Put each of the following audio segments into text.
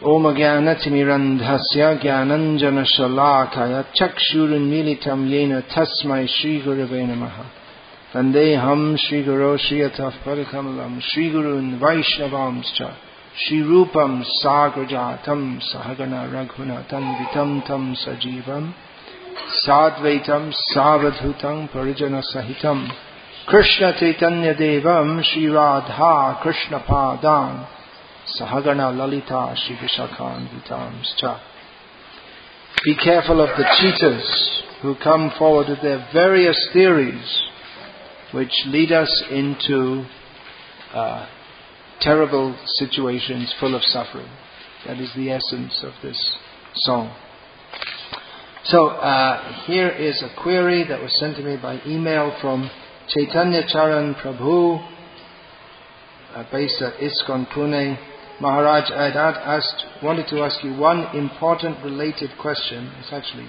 Om Jnanatimirandhasya Jnananjana Shalakaya Chakshurunmilitam Yena Tasmai Shri Gurave Namaha. Vandeham Shri Guru Shriyataf Padakamalam Shri Gurun Vaishnavamscha Shri Rupam Sagrajatam Sahagana Raghunatam Vitam Tam Sajivam Sadvaitam Savadhutam Parijana Sahitam Krishna Chaitanya Devam Shri Radha Krishna Padam Sahagana Lalita Shri Vishakhan Vitamscha. Be careful of the cheaters who come forward with their various theories which lead us into terrible situations full of suffering. That is the essence of this song. So here is a query that was sent to me by email from Chaitanya Charan Prabhu, based at ISKCON Pune. Maharaj, I wanted to ask you one important related question. It's actually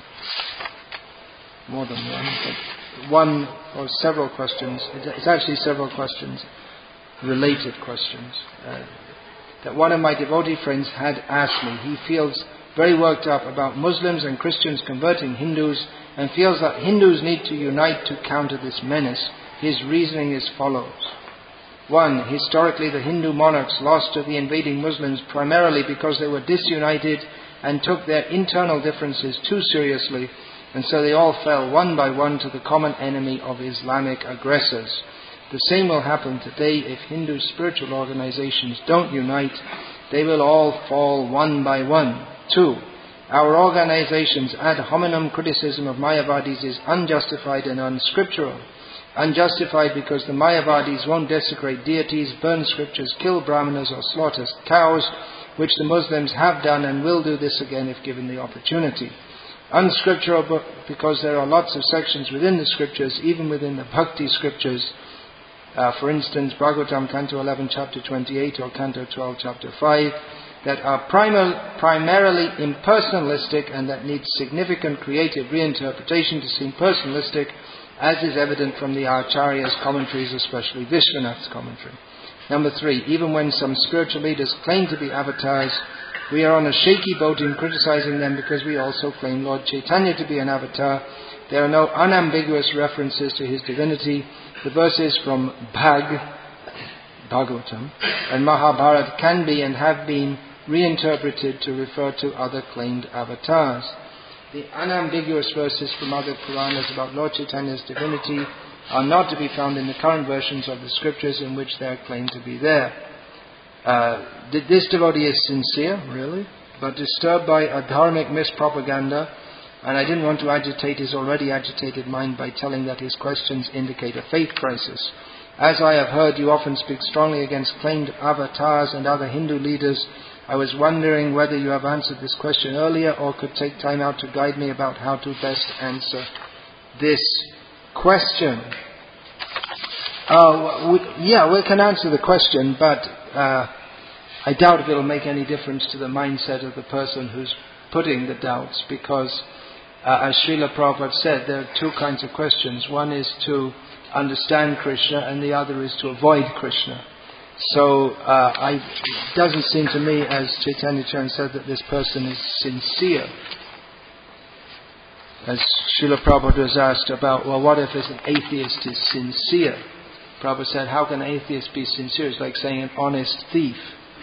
more than one, but one or several questions. It's actually several questions, related questions, that one of my devotee friends had asked me. He feels very worked up about Muslims and Christians converting Hindus and feels that Hindus need to unite to counter this menace. His reasoning is follows. 1. Historically, the Hindu monarchs lost to the invading Muslims primarily because they were disunited and took their internal differences too seriously, and so they all fell one by one to the common enemy of Islamic aggressors. The same will happen today if Hindu spiritual organizations don't unite. They will all fall one by one. 2. Our organization's ad hominem criticism of Mayavadis is unjustified and unscriptural. Unjustified because the Mayavadis won't desecrate deities, burn scriptures, kill brahmanas or slaughter cows, which the Muslims have done and will do this again if given the opportunity. Unscriptural because there are lots of sections within the scriptures, even within the bhakti scriptures. For instance, Bhagavatam, Canto 11, Chapter 28, or Canto 12, Chapter 5, that are primarily impersonalistic and that need significant creative reinterpretation to seem personalistic, as is evident from the Acharya's commentaries, especially Vishwanath's commentary. 3, even when some spiritual leaders claim to be avatars, we are on a shaky boat in criticizing them because we also claim Lord Chaitanya to be an avatar. There are no unambiguous references to his divinity. The verses from Bhagavatam and Mahabharata can be and have been reinterpreted to refer to other claimed avatars. The unambiguous verses from other Puranas about Lord Chaitanya's divinity are not to be found in the current versions of the scriptures in which they are claimed to be there. This devotee is sincere, really, but disturbed by a dharmic mispropaganda, and I didn't want to agitate his already agitated mind by telling that his questions indicate a faith crisis. As I have heard, you often speak strongly against claimed avatars and other Hindu leaders. I was wondering whether you have answered this question earlier or could take time out to guide me about how to best answer this question. We can answer the question, but I doubt if it will make any difference to the mindset of the person who's putting the doubts, because as Srila Prabhupada said, there are two kinds of questions. One is to understand Krishna and the other is to avoid Krishna. So it doesn't seem to me, as Chaitanya Charan said, that this person is sincere. As Srila Prabhupada was asked about, well, what if an atheist is sincere? Prabhupada said, how can an atheist be sincere? It's like saying an honest thief.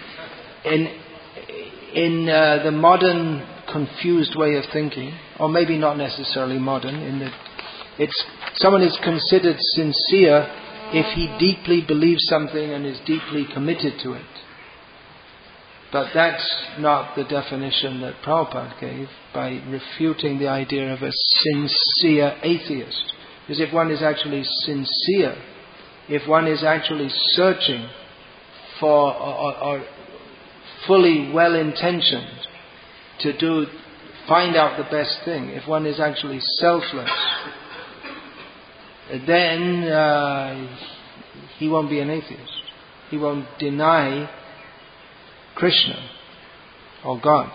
In the modern confused way of thinking, or maybe not necessarily modern, someone is considered sincere if he deeply believes something and is deeply committed to it. But that's not the definition that Prabhupada gave by refuting the idea of a sincere atheist. Because if one is actually sincere, if one is actually searching for or fully well-intentioned to find out the best thing, if one is actually selfless, then he won't be an atheist. He won't deny Krishna or God.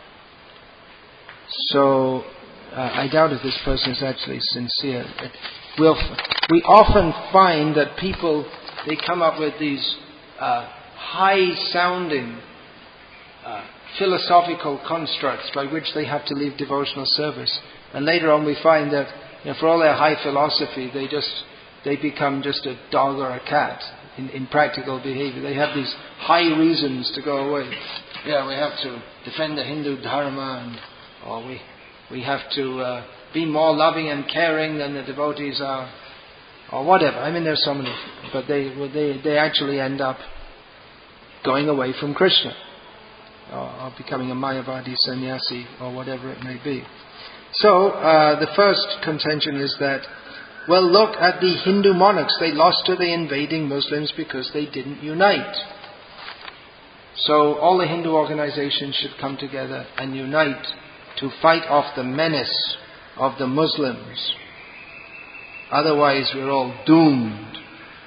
So I doubt if this person is actually sincere. We often find that people, they come up with these high-sounding philosophical constructs by which they have to leave devotional service. And later on we find that, for all their high philosophy, they become just a dog or a cat in practical behavior. They have these high reasons to go away. Yeah, we have to defend the Hindu Dharma, or we have to be more loving and caring than the devotees are, or whatever. I mean, there's so many, but they actually end up going away from Krishna, or becoming a Mayavadi sannyasi, or whatever it may be. So, the first contention is that, well, look at the Hindu monarchs. They lost to the invading Muslims because they didn't unite. So, all the Hindu organizations should come together and unite to fight off the menace of the Muslims. Otherwise, we're all doomed.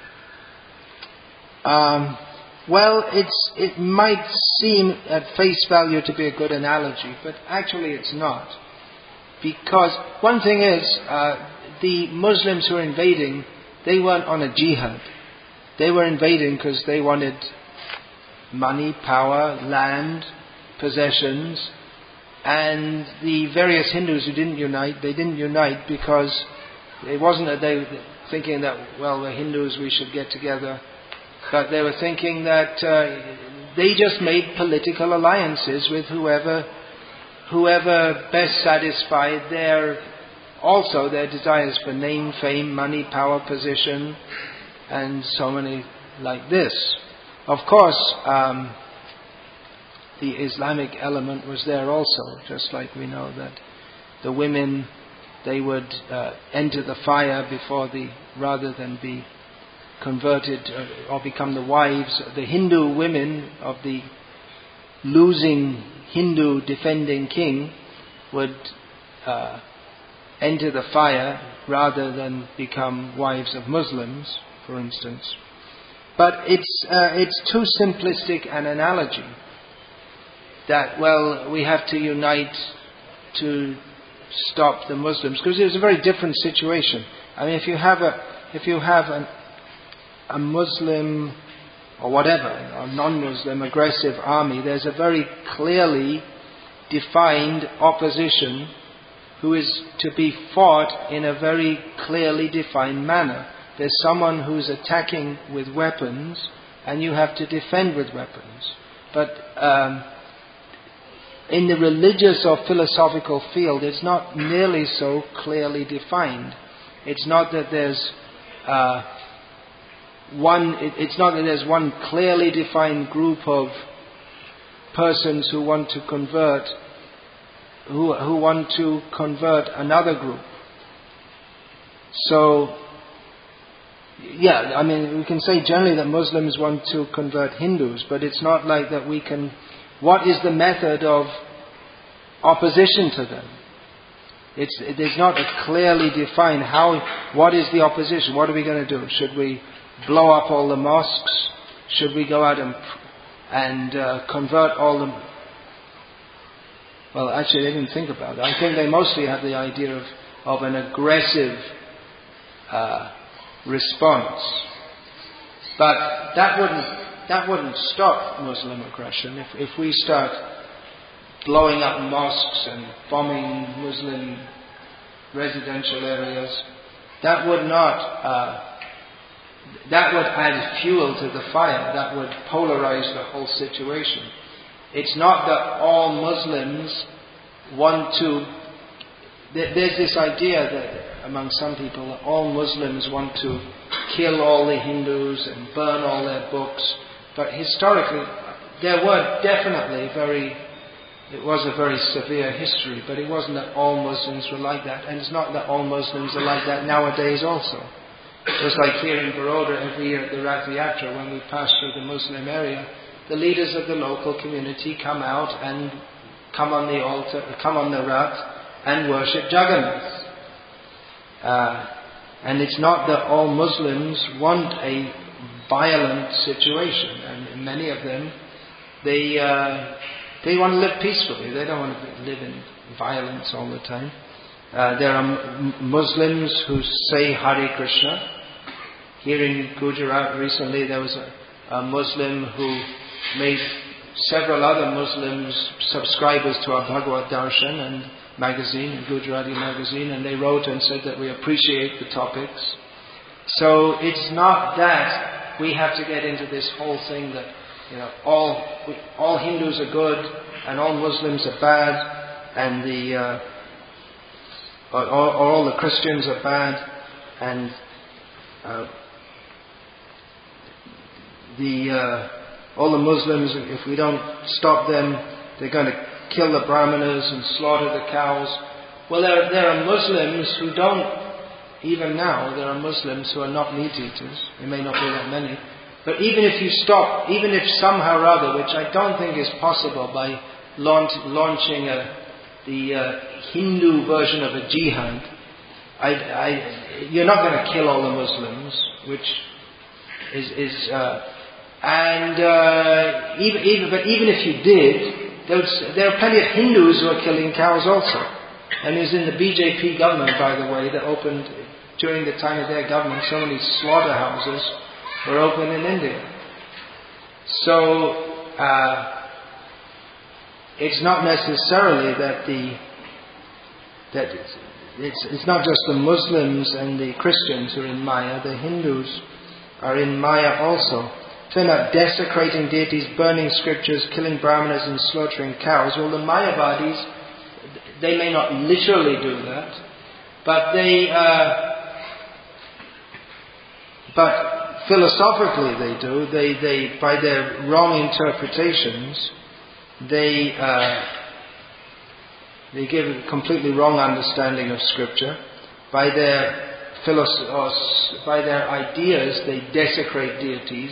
Well, it might seem at face value to be a good analogy, but actually it's not. Because one thing is, the Muslims who are invading, they weren't on a jihad. They were invading because they wanted money, power, land, possessions. And the various Hindus who didn't unite, they didn't unite because it wasn't that they were thinking that, well, we're Hindus, we should get together. But they were thinking that they just made political alliances with whoever best satisfied their desires for name, fame, money, power, position, and so many like this. Of course, the Islamic element was there also, just like we know that the women, they would enter the fire rather than be converted or become the wives. The Hindu women of the losing Hindu defending king would enter the fire rather than become wives of Muslims, for instance. But it's too simplistic an analogy that, well, we have to unite to stop the Muslims, because it's a very different situation. I mean, if you have a Muslim or whatever, a non-Muslim aggressive army, there's a very clearly defined opposition who is to be fought in a very clearly defined manner. There's someone who's attacking with weapons, and you have to defend with weapons. But in the religious or philosophical field, it's not nearly so clearly defined. It's not that there's one clearly defined group of persons who want to convert another group. So, yeah, I mean, we can say generally that Muslims want to convert Hindus, but it's not like that we can. What is the method of opposition to them? There's not a clearly defined what is the opposition? What are we going to do? Should we blow up all the mosques? Should we go out and convert all the... Well, actually they didn't think about it. I think they mostly had the idea of an aggressive response. But that wouldn't stop Muslim aggression. If we start blowing up mosques and bombing Muslim residential areas, that would add fuel to the fire. That would polarize the whole situation. It's not that all Muslims want to... There's this idea that among some people that all Muslims want to kill all the Hindus and burn all their books. But historically, there were definitely it was a very severe history, but it wasn't that all Muslims were like that, and it's not that all Muslims are like that nowadays also. Just like here in Baroda, every year at the Rath Yatra, when we pass through the Muslim area, the leaders of the local community come out and come on the altar, come on the Rath and worship Jagannath. And it's not that all Muslims want a violent situation, and many of them, they want to live peacefully. They don't want to live in violence all the time. There are Muslims who say Hare Krishna. Here in Gujarat recently there was a Muslim who made several other Muslims subscribers to our Bhagavad Darshan and magazine, Gujarati magazine, and they wrote and said that we appreciate the topics. So it's not that we have to get into this whole thing that all Hindus are good and all Muslims are bad, and all the Christians are bad, and all the Muslims, if we don't stop them, they're going to kill the Brahmanas and slaughter the cows. Well, there are Muslims who don't, even now, there are Muslims who are not meat eaters. There may not be that many. But even if you stop, even if somehow or other, which I don't think is possible by launching the Hindu version of a jihad, you're not going to kill all the Muslims, which is even if you did, there are plenty of Hindus who are killing cows also. And it was in the BJP government, by the way, that opened during the time of their government. So many slaughterhouses were open in India. So it's not necessarily that it's not just the Muslims and the Christians who are in Maya. The Hindus are in Maya also. They're not desecrating deities, burning scriptures, killing Brahmanas and slaughtering cows. Well, the Mayavadis, they may not literally do that, but but philosophically they do. They by their wrong interpretations, they give a completely wrong understanding of scripture. By their ideas, they desecrate deities.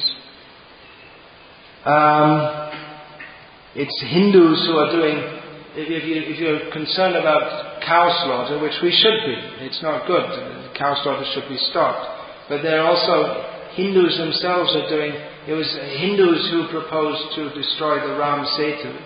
It's Hindus who are doing. If you're concerned about cow slaughter, which we should be, it's not good. Cow slaughter should be stopped. But there are also Hindus themselves are doing. It was Hindus who proposed to destroy the Ram Setu.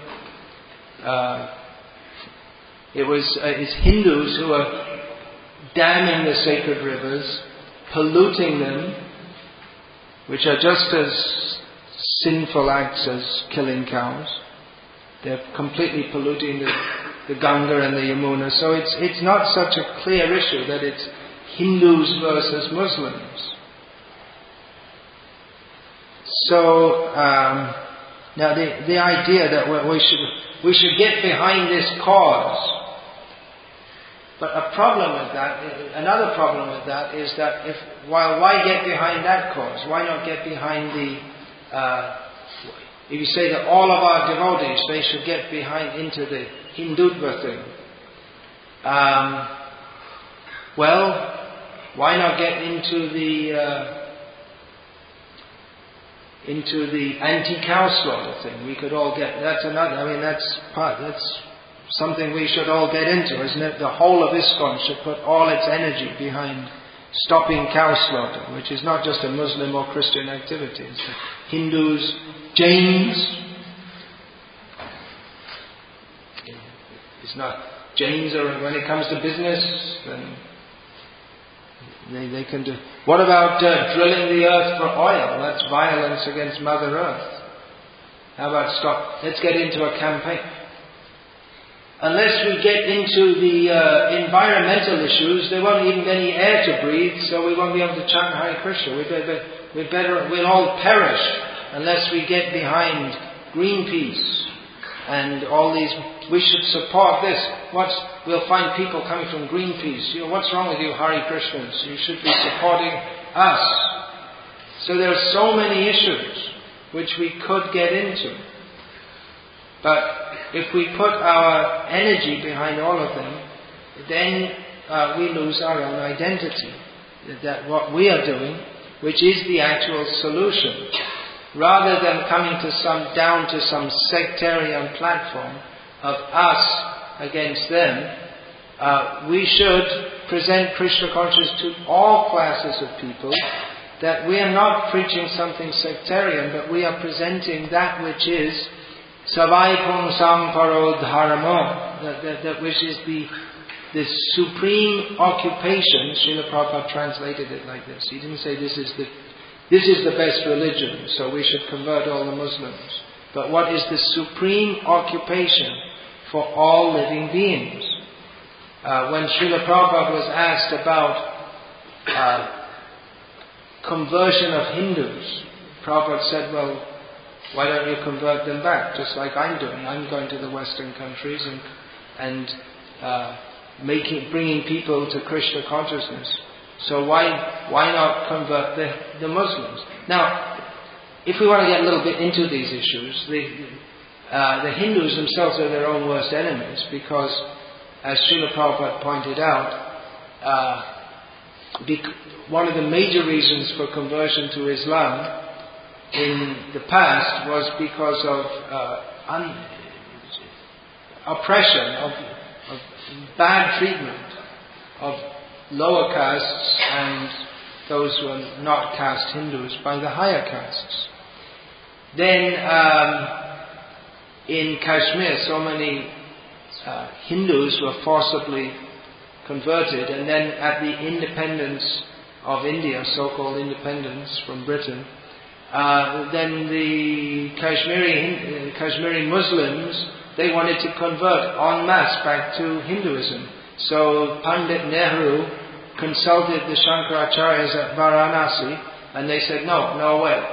It's Hindus who are damming the sacred rivers, polluting them, which are just as sinful acts as killing cows. They're completely polluting the Ganga and the Yamuna. So it's not such a clear issue that it's Hindus versus Muslims. So now the idea that we should get behind this cause. But another problem with that is that why get behind that cause? Why not get behind if you say that all of our devotees, they should get into the Hindutva thing. Well, why not get into the anti-cow slaughter thing? We could all get. That's something we should all get into, isn't it? The whole of ISKCON should put all its energy behind stopping cow slaughter, which is not just a Muslim or Christian activity. It's Hindus, Jains. It's not Jains, or when it comes to business, then they can do. What about drilling the earth for oil? That's violence against Mother Earth. How about stop? Let's get into a campaign. Unless we get into the environmental issues, there won't even be any air to breathe, so we won't be able to chant Hare Krishna. We'll all perish unless we get behind Greenpeace and all these. We should support this. We'll find people coming from Greenpeace. What's wrong with you, Hare Krishnas? You should be supporting us. So there are so many issues which we could get into. But if we put our energy behind all of them, then we lose our own identity. That what we are doing, which is the actual solution, rather than coming down to some sectarian platform of us against them, we should present Krishna consciousness to all classes of people. That we are not preaching something sectarian, but we are presenting that which is Savai Pungsam Paro Dharma, that which is the supreme occupation. Srila Prabhupada translated it like this. He didn't say this is the best religion, so we should convert all the Muslims. but what is the supreme occupation for all living beings. When Srila Prabhupada was asked about conversion of Hindus, Prabhupada said, well, why don't you convert them back, just like I'm doing? I'm going to the Western countries and bringing people to Krishna consciousness. So why not convert the Muslims? Now, if we want to get a little bit into these issues, the Hindus themselves are their own worst enemies, because, as Srila Prabhupada pointed out, one of the major reasons for conversion to Islam in the past was because of oppression, of bad treatment of lower castes and those who are not caste Hindus by the higher castes. Then in Kashmir, so many Hindus were forcibly converted, and then at the independence of India, so-called independence from Britain, then the Kashmiri Muslims, they wanted to convert en masse back to Hinduism. So Pandit Nehru consulted the Shankaracharyas at Varanasi, and they said, no way.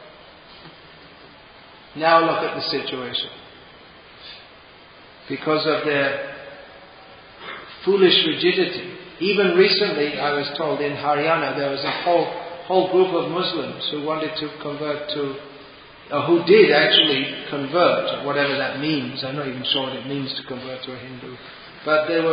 Now look at the situation. Because of their foolish rigidity. Even recently, I was told, in Haryana, there was a whole group of Muslims who wanted to convert to, who did actually convert, whatever that means. I'm not even sure what it means to convert to a Hindu. But they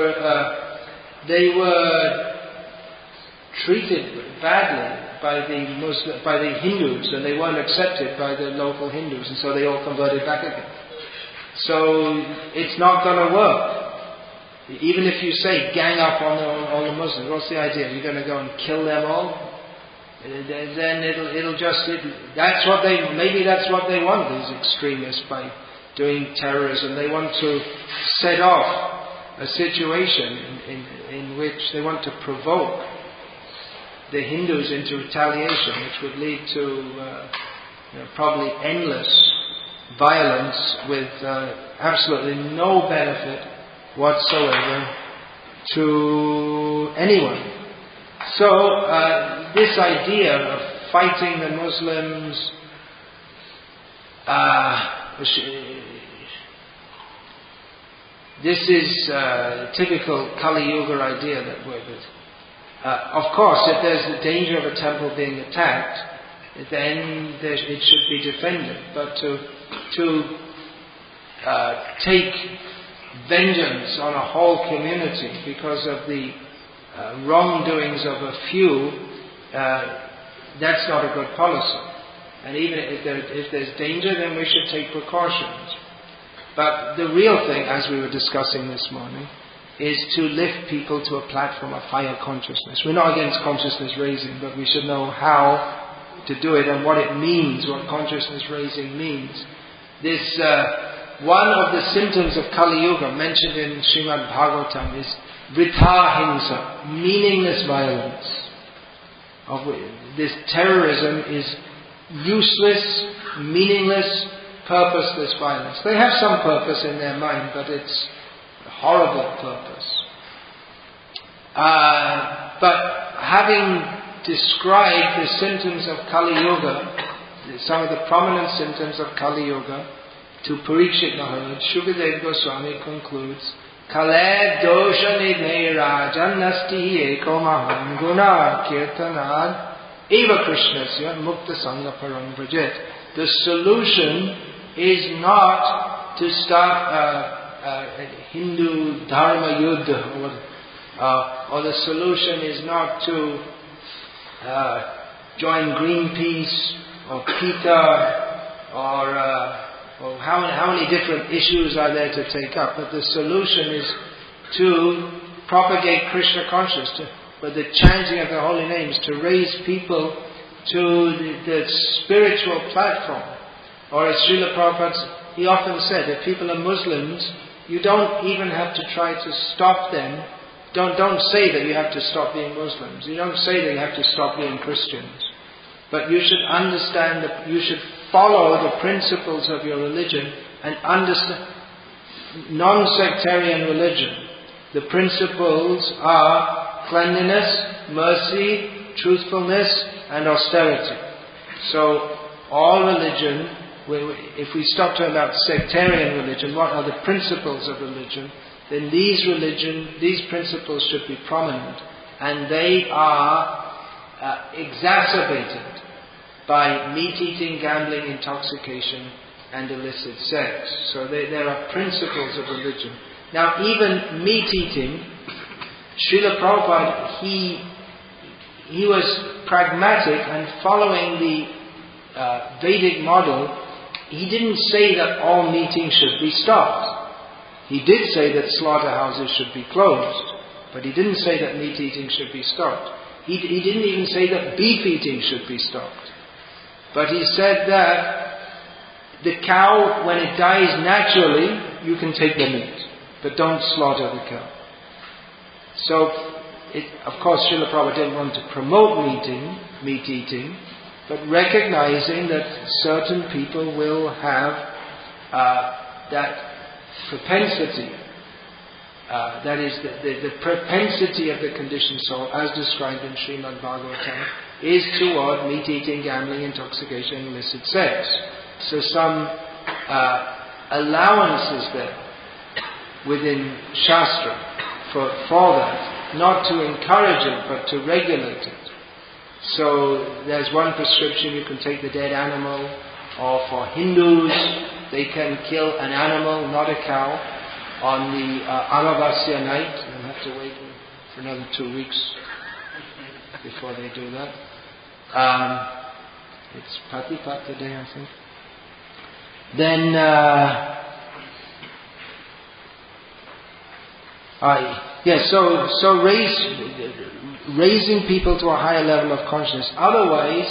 were treated badly by the Hindus, and they weren't accepted by the local Hindus, and so they all converted back again. So it's not going to work. Even if you say gang up on all the Muslims, what's the idea? You're going to go and kill them all? Then that's what they want, these extremists, by doing terrorism. They want to set off a situation in which they want to provoke the Hindus into retaliation, which would lead to probably endless violence with absolutely no benefit whatsoever to anyone. So this idea of fighting the Muslims, this is typical Kali Yuga idea that we're with. Of course, if there's the danger of a temple being attacked, then it should be defended. But to take vengeance on a whole community because of the wrongdoings of a few, that's not a good policy. And even if there's danger, then we should take precautions. But the real thing, as we were discussing this morning, is to lift people to a platform of higher consciousness. We're not against consciousness raising, but we should know how to do it and what it means, what consciousness raising means. This one of the symptoms of Kali Yuga mentioned in Srimad Bhagavatam is Vritha Himsa, meaningless violence. This terrorism is useless, meaningless, purposeless violence. They have some purpose in their mind, but it's a horrible purpose. But having described the symptoms of Kali Yuga, some of the prominent symptoms of Kali Yuga, to Parikshit Maharaj, Shukadeva Goswami concludes, Kale dosha nidhe rajan nasti eko maham guna kirtanad eva krishnasya mukta sangha param vrajet. The solution is not to start a Hindu dharma yuddha, or the solution is not to join Greenpeace or PETA or how many different issues are there to take up. But the solution is to propagate Krishna consciousness, but the chanting of the holy names, to raise people to the spiritual platform. Or as Srila Prabhupada, he often said, if people are Muslims, you don't even have to try to stop them. Don't say that you have to stop being Muslims. You don't say that you have to stop being Christians. But you should understand that you should follow the principles of your religion and understand non-sectarian religion. The principles are cleanliness, mercy, truthfulness, and austerity. So all religion, if we stop talking about sectarian religion, what are the principles of religion? Then these principles should be prominent, and they are exacerbated by meat-eating, gambling, intoxication, and illicit sex. So there are principles of religion. Now, even meat-eating, Srila Prabhupada, he was pragmatic and following the Vedic model. He didn't say that all meat-eating should be stopped. He did say that slaughterhouses should be closed, but he didn't say that meat-eating should be stopped. He didn't even say that beef-eating should be stopped. But he said that the cow, when it dies naturally, you can take the meat, but don't slaughter the cow. So, of course, Srila Prabhupada didn't want to promote meat eating, but recognizing that certain people will have that propensity, that is the propensity of the conditioned soul, as described in Srimad Bhagavatam, is toward meat eating, gambling, intoxication, and illicit sex. So some allowances there within Shastra for that, not to encourage it but to regulate it. So there's one prescription: you can take the dead animal, or for Hindus they can kill an animal, not a cow, on the Amavasya night. They'll have to wait for another 2 weeks before they do that. It's Patipat today, I think. Then so raising people to a higher level of consciousness. Otherwise,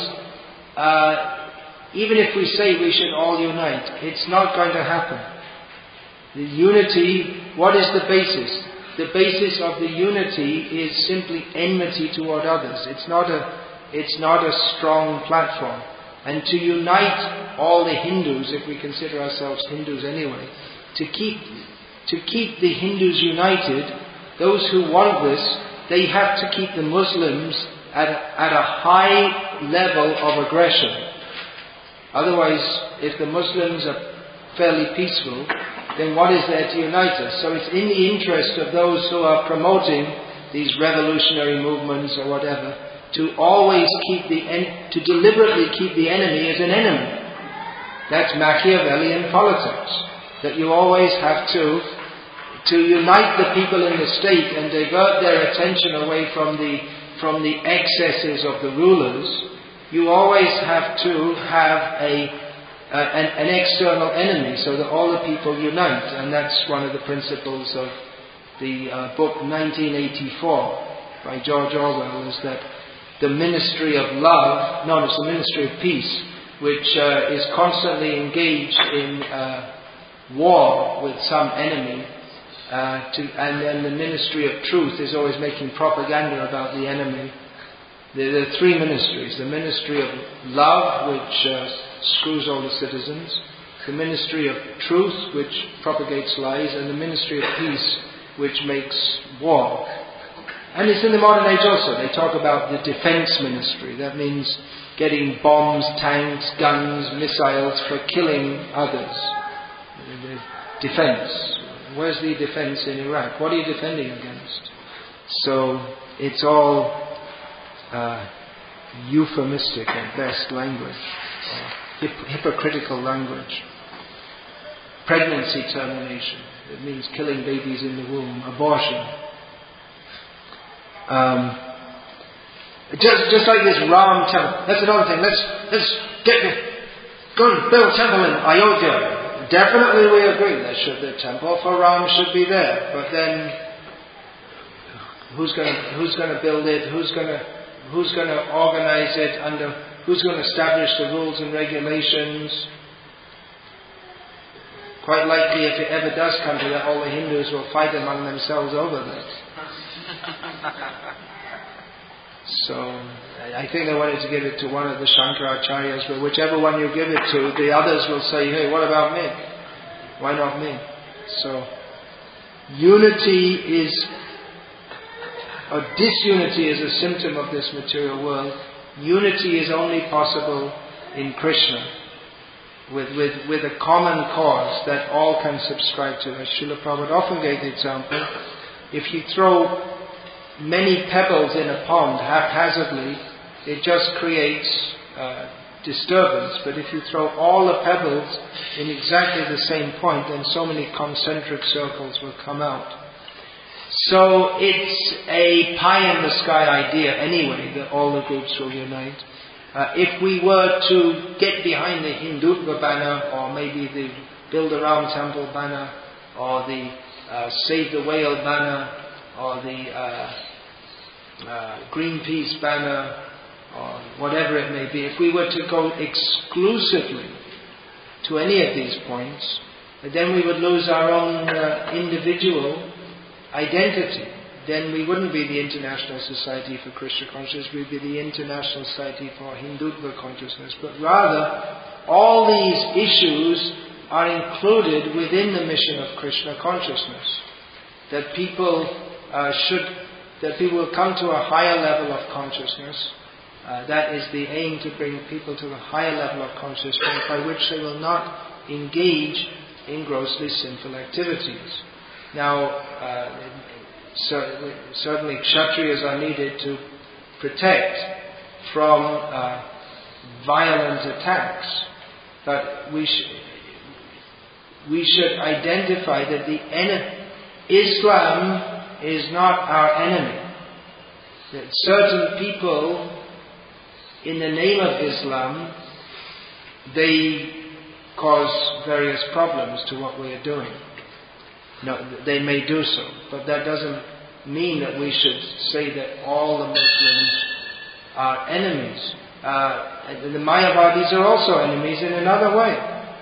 even if we say we should all unite, it's not going to happen. The unity, what is the basis? The basis of the unity is simply enmity toward others. It's not a strong platform. And to unite all the Hindus, if we consider ourselves Hindus anyway, to keep the Hindus united, those who want this, they have to keep the Muslims at a high level of aggression. Otherwise, if the Muslims are fairly peaceful, then what is there to unite us? So it's in the interest of those who are promoting these revolutionary movements or whatever, to always to deliberately keep the enemy as an enemy. That's Machiavellian politics. That you always have to unite the people in the state and divert their attention away from the excesses of the rulers. You always have to have an external enemy, so that all the people unite. And that's one of the principles of the book 1984 by George Orwell, is that the ministry of love, no, it's the ministry of peace, which is constantly engaged in war with some enemy, and then the ministry of truth is always making propaganda about the enemy. There are three ministries: the ministry of love, which screws all the citizens; the ministry of truth, which propagates lies; and the ministry of peace, which makes war. And it's in the modern age also. They talk about the defense ministry. That means getting bombs, tanks, guns, missiles for killing others. The defense. Where's the defense in Iraq? What are you defending against? So it's all euphemistic at best language, hypocritical language. Pregnancy termination. It means killing babies in the womb. Abortion. Just like this Ram temple. That's another thing. Let's go and build a temple in Ayodhya. Definitely we agree. The temple for Ram should be there. But then, who's going to build it? Who's going to organize it? Who's going to establish the rules and regulations? Quite likely, if it ever does come to that, all the Hindus will fight among themselves over that. So I think I wanted to give it to one of the Shankaracharyas, but whichever one you give it to, the others will say, hey, what about me? Why not me? So, unity is, or disunity is a symptom of this material world. Unity is only possible in Krishna, with a common cause that all can subscribe to. As Srila Prabhupada often gave the example, if you throw many pebbles in a pond haphazardly, it just creates disturbance. But if you throw all the pebbles in exactly the same point, then so many concentric circles will come out. So it's a pie-in-the-sky idea anyway, that all the groups will unite. If we were to get behind the Hindutva banner, or maybe the Build a Ram Temple banner, or the Save the Whale banner, or the Greenpeace banner, or whatever it may be, if we were to go exclusively to any of these points, then we would lose our own individual identity. Then we wouldn't be the International Society for Krishna Consciousness, we'd be the International Society for Hindutva Consciousness. But rather, all these issues are included within the mission of Krishna Consciousness. That people will come to a higher level of consciousness. That is the aim, to bring people to a higher level of consciousness by which they will not engage in grossly sinful activities. Now, certainly Kshatriyas are needed to protect from violent attacks, but we should identify that Islam is not our enemy. That certain people, in the name of Islam, they cause various problems to what we are doing. No, they may do so, but that doesn't mean that we should say that all the Muslims are enemies. The Mayavadis are also enemies in another way.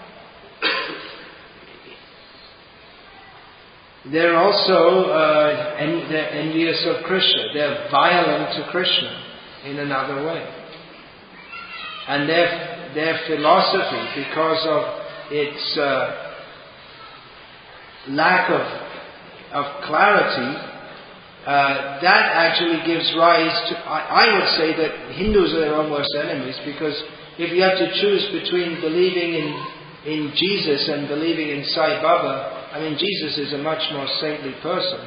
They're also they're envious of Krishna. They're violent to Krishna in another way. And their philosophy, because of its lack of clarity, that actually gives rise to, I would say that Hindus are their own worst enemies, because if you have to choose between believing in Jesus and believing in Sai Baba, I mean, Jesus is a much more saintly person.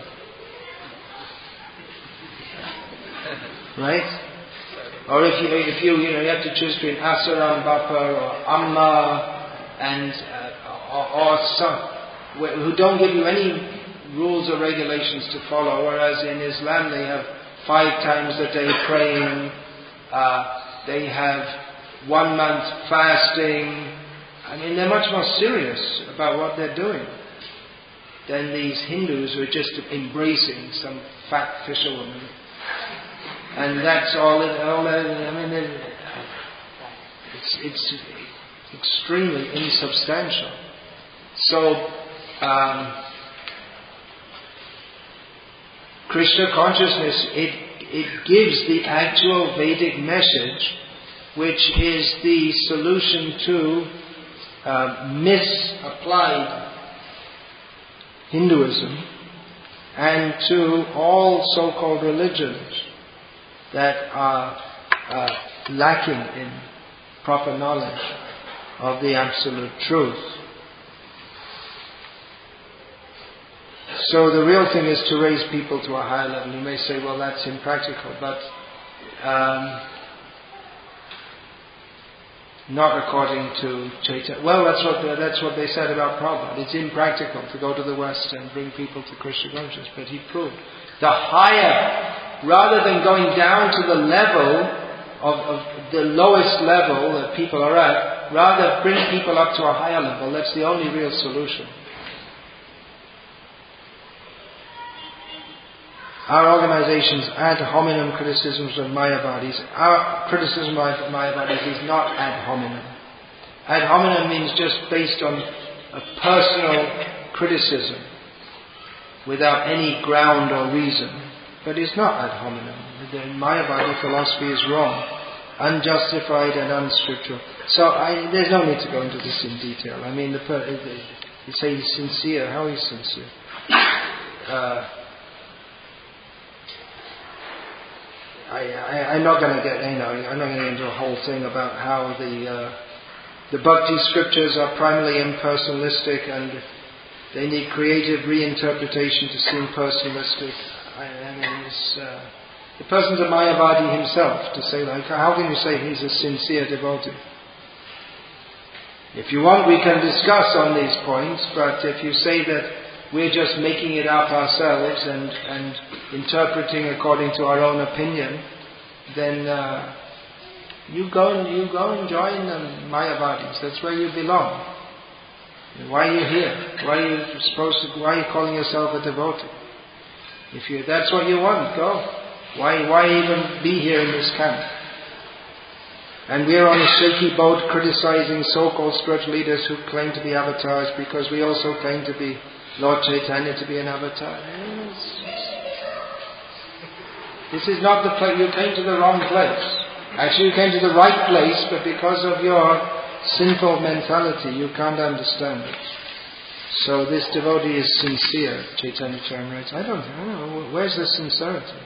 Right? Or if you have to choose between Asaram Bapa or Amma and or some who don't give you any rules or regulations to follow, whereas in Islam they have 5 times a day praying, they have 1 month fasting. I mean, they're much more serious about what they're doing than these Hindus who are just embracing some fat fisherwoman. And that's all. I mean, it's extremely insubstantial. So, Krishna consciousness, it gives the actual Vedic message, which is the solution to misapplied Hinduism and to all so-called religions that are lacking in proper knowledge of the absolute truth. So the real thing is to raise people to a higher level. You may say, well, that's impractical, but not according to Chaitanya. Well, that's what they said about Prabhupada. It's impractical to go to the West and bring people to Krishna consciousness, but he proved the higher, rather than going down to the level of the lowest level that people are at, rather bring people up to a higher level. That's the only real solution. Our organization's ad hominem criticisms of Mayavadis. Our criticism of Mayavadis is not ad hominem. Ad hominem means just based on a personal criticism, without any ground or reason. But it's not ad hominem. The Mayavadi philosophy is wrong, unjustified and unscriptural. So there's no need to go into this in detail. I mean, you say he's sincere. How is sincere? I'm not going to get, I'm not going to get into a whole thing about how the Bhakti scriptures are primarily impersonalistic and they need creative reinterpretation to seem personalistic. The person's a Mayavadi himself to say, like, how can you say he's a sincere devotee? If you want, we can discuss on these points, but if you say that we're just making it up ourselves and interpreting according to our own opinion, then you go and join the Mayavadis. That's where you belong. Why are you here? Why are you calling yourself a devotee? If that's what you want, go. Why even be here in this camp? And we're on a shaky boat criticizing so-called spiritual leaders who claim to be avatars because we also claim to be Lord Chaitanya to be an avatar. This is not the place. You came to the wrong place. Actually, you came to the right place, but because of your sinful mentality, you can't understand it. So this devotee is sincere, Chaitanya Charitamrita. I don't know. Where's the sincerity?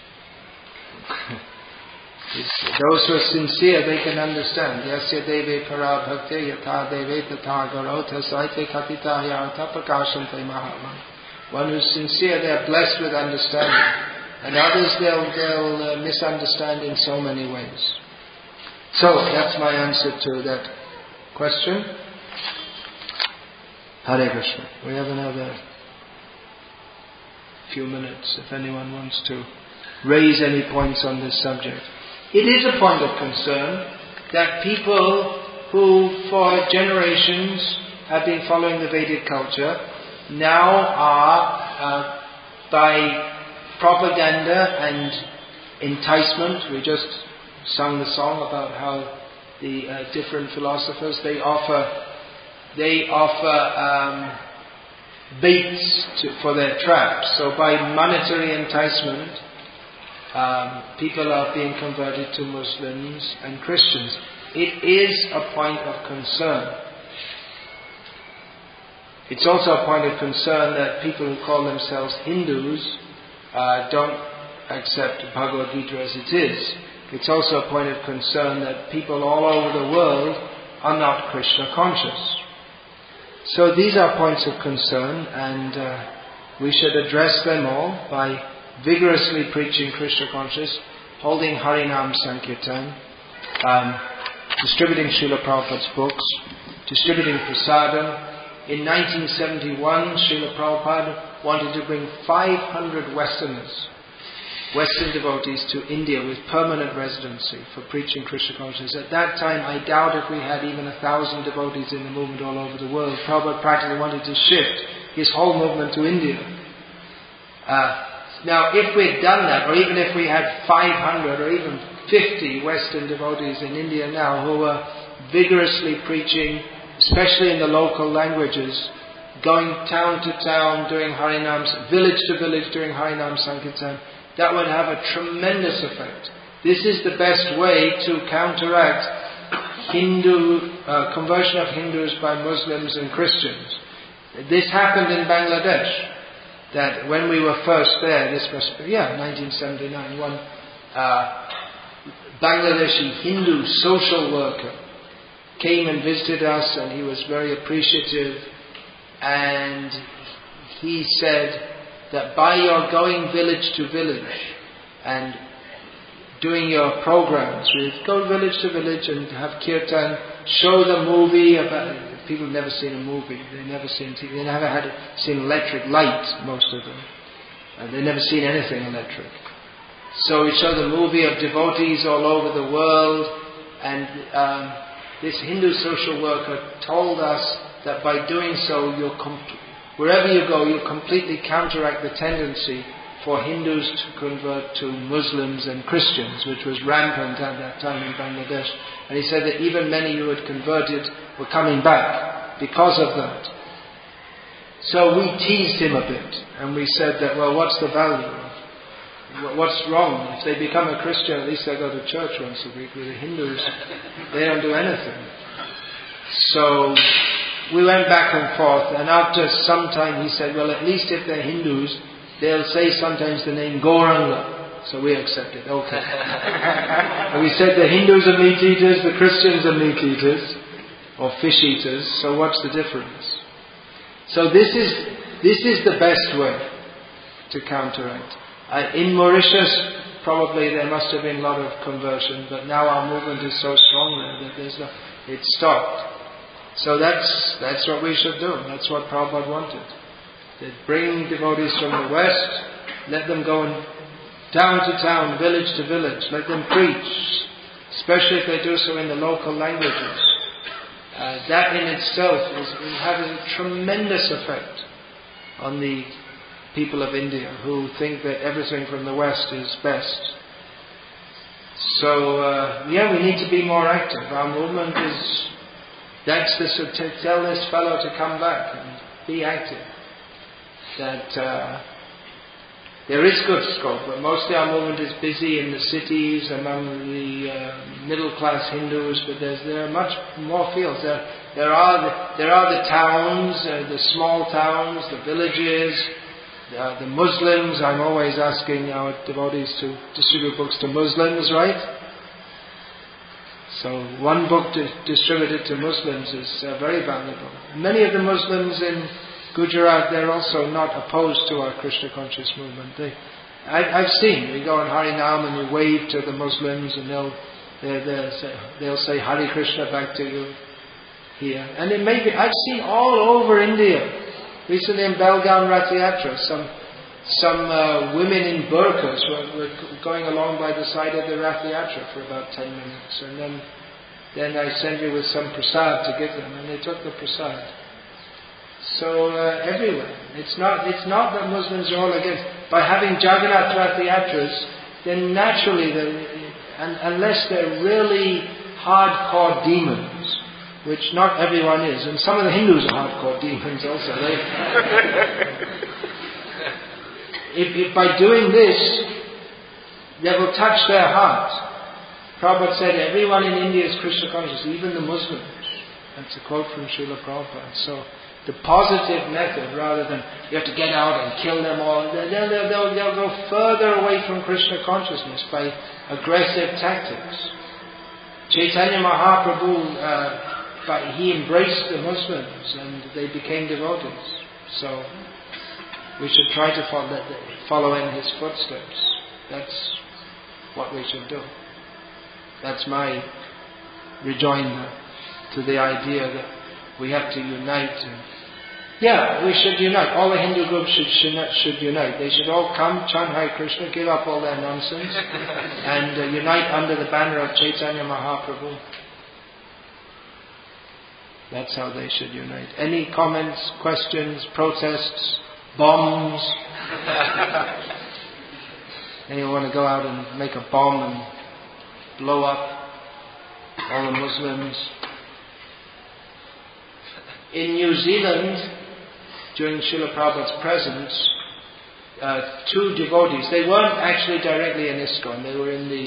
Those who are sincere, they can understand. Yasya deve para bhakti yatha deve tatha garota saite katita yartha prakashante mahatma. One who's sincere, they are blessed with understanding. And others, they'll misunderstand in so many ways. So, that's my answer to that question. Hare Krishna. We have another few minutes if anyone wants to raise any points on this subject. It is a point of concern that people who for generations have been following the Vedic culture now are by propaganda and enticement. We just sung the song about how the different philosophers they offer baits for their traps. So by monetary enticement, people are being converted to Muslims and Christians. It is a point of concern. It's also a point of concern that people who call themselves Hindus don't accept Bhagavad Gita as it is. It's also a point of concern that people all over the world are not Krishna conscious. So these are points of concern, and we should address them all by vigorously preaching Krishna consciousness, holding Harinam Sankirtan, distributing Srila Prabhupada's books, distributing prasadam. In 1971, Srila Prabhupada wanted to bring 500 Western devotees to India with permanent residency for preaching Krishna consciousness. At that time, I doubt if we had even 1,000 devotees in the movement all over the world. Prabhupada practically wanted to shift his whole movement to India. Now, if we'd done that, or even if we had 500 or even 50 Western devotees in India now who were vigorously preaching, especially in the local languages, going town to town, doing Harinams, village to village, doing Harinam Sankirtan, that would have a tremendous effect. This is the best way to counteract conversion of Hindus by Muslims and Christians. This happened in Bangladesh. That when we were first there, this must be, 1979, one Bangladeshi Hindu social worker came and visited us, and he was very appreciative, and he said that by your going village to village and doing your programs, we go village to village and have kirtan, show the movie about. People have never seen a movie, they've never seen TV, they never seen electric light, most of them. And they've never seen anything electric. So we show the movie of devotees all over the world, and this Hindu social worker told us that by doing so, wherever you go, you completely counteract the tendency for Hindus to convert to Muslims and Christians, which was rampant at that time in Bangladesh. And he said that even many who had converted were coming back because of that. So we teased him a bit, and we said that, well, what's the value What's wrong? If they become a Christian, at least they go to church once a week. With the Hindus, they don't do anything. So we went back and forth, and after some time he said, well, at least if they're Hindus, they'll say sometimes the name Gauranga. So we accepted, okay. And we said the Hindus are meat eaters, the Christians are meat eaters, or fish eaters, so what's the difference? So this is the best way to counteract. In Mauritius, probably there must have been a lot of conversion, but now our movement is so strong there that it stopped. So that's what we should do. That's what Prabhupada wanted. They'd bring devotees from the West, let them go town to town, village to village, let them preach, especially if they do so in the local languages. That in itself will have a tremendous effect on the people of India who think that everything from the West is best. So, we need to be more active. Our movement is, to tell this fellow to come back and be active. That there is good scope, but mostly our movement is busy in the cities among the middle class Hindus, but there are much more fields. There are the towns, the small towns, the villages, the Muslims. I'm always asking our devotees to distribute books to Muslims, right? So one book distributed to Muslims is very valuable. Many of the Muslims in Gujarat, they're also not opposed to our Krishna conscious movement. I've seen, we go on Harinam and you wave to the Muslims and they'll say Hare Krishna back to you here. And it may be, I've seen all over India. Recently in Belgaum Rath Yatra, some women in burqas were going along by the side of the Rath Yatra for about 10 minutes. And then I sent you with some prasad to give them, and they took the prasad. So everywhere. It's not that Muslims are all against. By having Jagannath Rath Yatras, then naturally, unless they're really hardcore demons, which not everyone is, and some of the Hindus are hardcore demons also. If by doing this, they will touch their heart. Prabhupada said, everyone in India is Krishna conscious, even the Muslims. That's a quote from Srila Prabhupada. So, the positive method, rather than you have to get out and kill them all, they'll go further away from Krishna consciousness by aggressive tactics. Chaitanya Mahaprabhu, he embraced the Muslims and they became devotees. So we should try to follow in his footsteps. That's what we should do. That's my rejoinder to the idea that we have to unite. We should unite. All the Hindu groups should unite. They should all come, chant Hare Krishna, give up all their nonsense, and unite under the banner of Chaitanya Mahaprabhu. That's how they should unite. Any comments, questions, protests, bombs? Anyone want to go out and make a bomb and blow up all the Muslims? In New Zealand, during Srila Prabhupada's presence, two devotees, they weren't actually directly in ISKCON, they were in the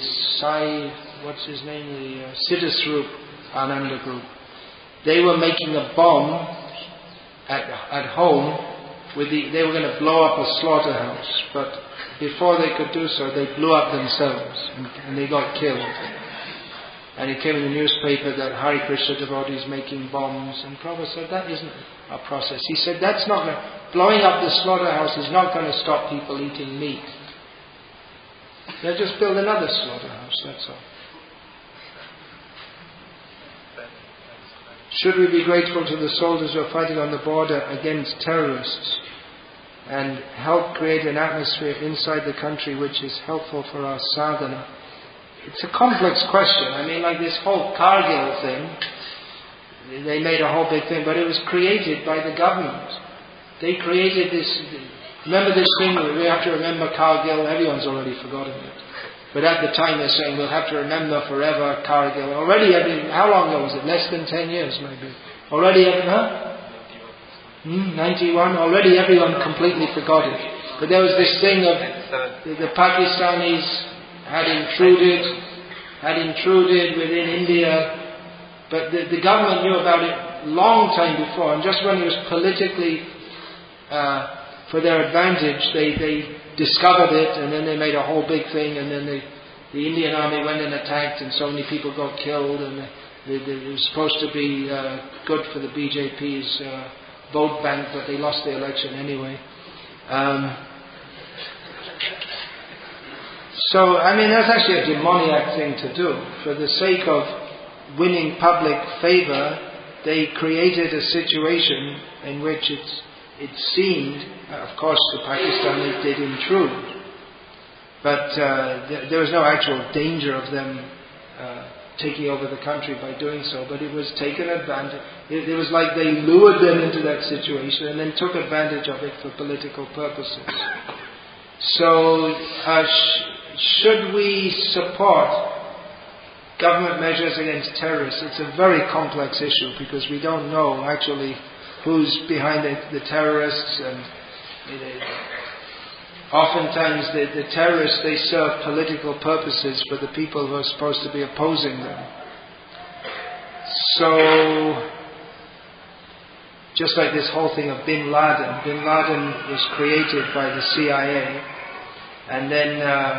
Siddhaswarup Ananda group. They were making a bomb at home, they were going to blow up a slaughterhouse, but before they could do so, they blew up themselves, and they got killed. And it came in the newspaper that Hare Krishna devotees making bombs. And Prabhupada said, that isn't a process. He said, blowing up the slaughterhouse is not going to stop people eating meat. They'll just build another slaughterhouse, that's all. Should we be grateful to the soldiers who are fighting on the border against terrorists and help create an atmosphere inside the country which is helpful for our sadhana? It's a complex question. I mean, like this whole Kargil thing, they made a whole big thing, but it was created by the government. They created this, remember this thing, we have to remember Kargil, everyone's already forgotten it. But at the time they're saying we'll have to remember forever Kargil. Already, how long ago was it? Less than 10 years maybe. Already, 91? Already everyone completely forgot it. But there was this thing of the Pakistanis had intruded within India, but the government knew about it long time before, and just when it was politically for their advantage, they discovered it, and then they made a whole big thing, and then the Indian army went and attacked, and so many people got killed, and it was supposed to be good for the BJP's vote bank, but they lost the election anyway. So, I mean, that's actually a demoniac thing to do. For the sake of winning public favour, they created a situation in which it seemed, of course the Pakistanis did intrude, but there was no actual danger of them taking over the country by doing so, but it was taken advantage. It was like they lured them into that situation and then took advantage of it for political purposes. So, should we support government measures against terrorists? It's a very complex issue because we don't know actually who's behind the terrorists, and oftentimes the terrorists, they serve political purposes for the people who are supposed to be opposing them. So, just like this whole thing of Bin Laden was created by the CIA, and then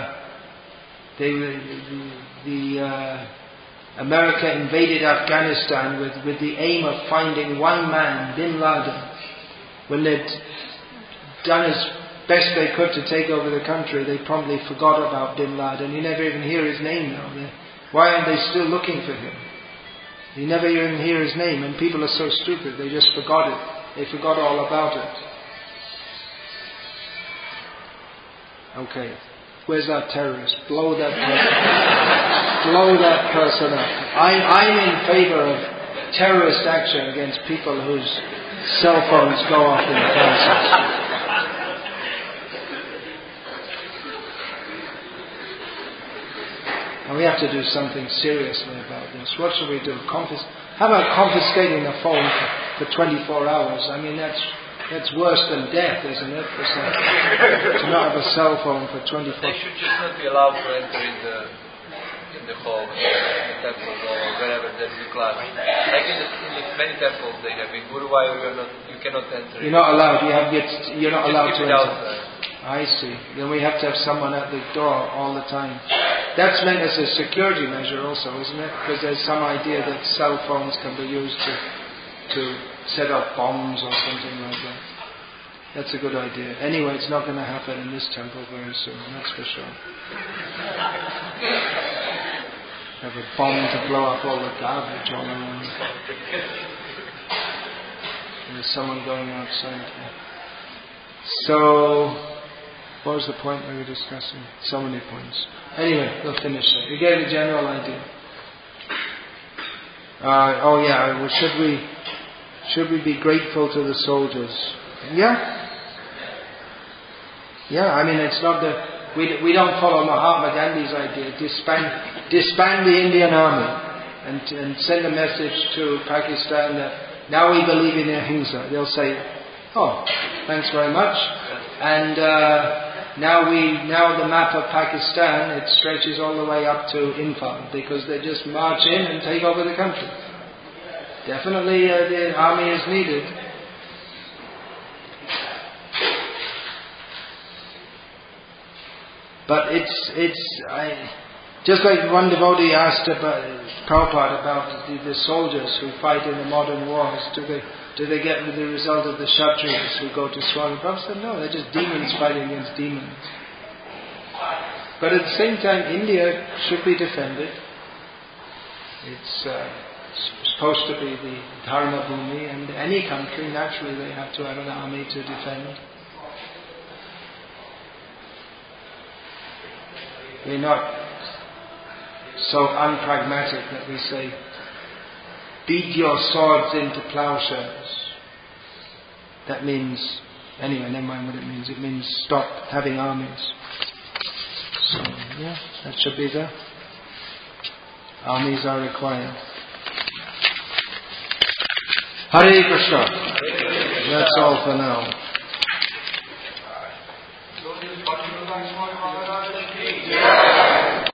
America invaded Afghanistan with the aim of finding one man, Bin Laden. When they'd done as best they could to take over the country, they promptly forgot about Bin Laden. You never even hear his name now. Why aren't they still looking for him? You never even hear his name, and people are so stupid, they just forgot it. They forgot all about it. Okay. Where's that terrorist? Blow that person up. I'm in favour of terrorist action against people whose cell phones go off in classes. And we have to do something seriously about this. What should we do? How about confiscating the phone for 24 hours? I mean, that's worse than death, isn't it? To not have a cell phone for 24 hours. They should just not be allowed to enter in the hall, in the temple, or wherever there is a class. Like in the many temples they have. In Guruvayur, you cannot enter. You're not allowed. You're not allowed to enter. Outside. I see. Then we have to have someone at the door all the time. That's meant as a security measure also, isn't it? Because there's some idea that cell phones can be used to set up bombs or something like that. That's a good idea. Anyway, it's not going to happen in this temple very soon, that's for sure. Have a bomb to blow up all the garbage all around. There's someone going outside. So, what was the point we were discussing? So many points. Anyway, we'll finish that. We gave a general idea. Should we be grateful to the soldiers? Yeah. I mean, it's not we don't follow Mahatma Gandhi's idea. Disband the Indian army and send a message to Pakistan that now we believe in ahimsa. They'll say, "Oh, thanks very much." And now the map of Pakistan, it stretches all the way up to Imphal because they just march in and take over the country. Definitely the army is needed. But just like one devotee asked about Prabhupada about the soldiers who fight in the modern wars, do they get the result of the Kshatriyas who go to Swami? Prabhupada said no, they're just demons fighting against demons. But at the same time, India should be defended. It's supposed to be the Dharma Bhumi, and any country, naturally, they have to have an army to defend. We're not so unpragmatic that we say, beat your swords into plowshares. That means, anyway, never mind what it means. It means stop having armies. So, that should be there. Armies are required. Hare Krishna. That's all for now.